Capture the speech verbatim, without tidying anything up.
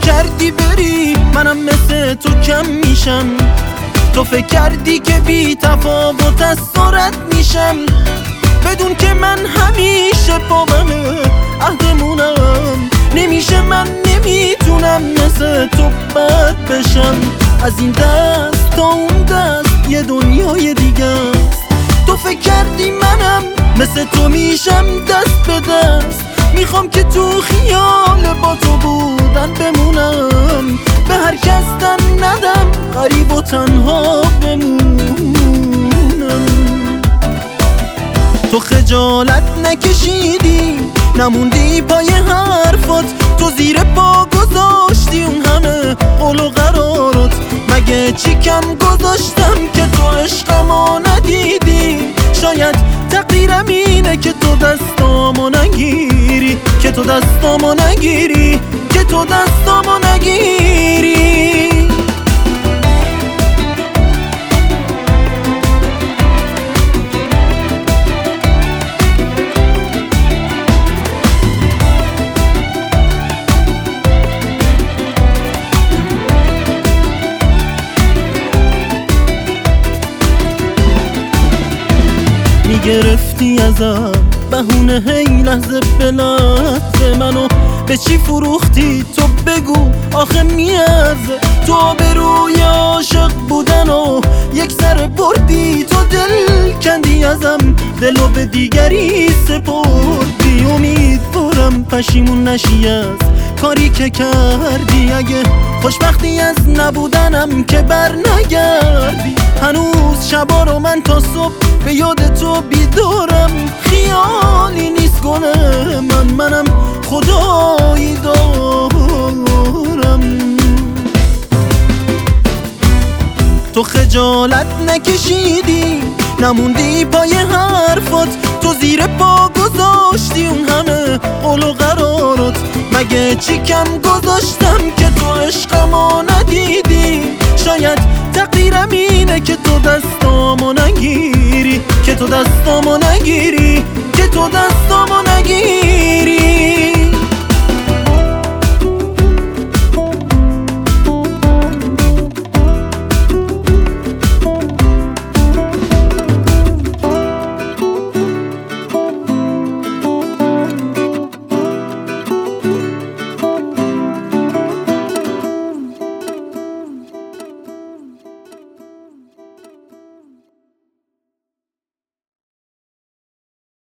کردی بری منم مثل تو کم میشم، تو فکر کردی که بی تفاوت از سرعت میشم، بدون که من همیشه پابم عهدمونم، نمیشه من نمیتونم مثل تو بد بشم. از این دست تا اون دست یه دنیای دیگه است، تو فکر کردی منم مثل تو میشم دست به دست، میخوام که تو خیال با تو بودن بمونم، به هر کس تن ندم غریب و تنها بمونم. تو خجالت نکشیدی نموندی پای حرفات، تو زیر پا گذاشتی اون همه قول و قرارات، مگه چی کم گذاشتم که تو عشقمو ندیدی؟ شاید تقدیرم اینه که تو دستامو نگیری، که تو دستامو نگیری، که تو دستامو نگیری. میگرفتی ازم بهونه هی لحظه به لحظه، منو به چی فروختی تو بگو آخه میارزه؟ تو به روی عاشق بودن و یک سر بردی، تو دل کندی ازم دلو به دیگری سپردی، امیدوارم پشیمون نشی از کاری که کردی، اگه خوشبختی از نبودنم که بر نگردی، هنوز شبا رو من تا صبح به یاد تو بیدارم، خیالی نیست گله من، منم خدایی دارم. تو خجالت نکشیدی نموندی پای حرفات، تو زیر پا گذاشتی اون همه قول و قرارات، مگه چی کم گذاشتم که تو عشقمو ندیدی؟ شاید تقدیرم اینه که تو دستامو نگیری، که تو دستامو نگیری،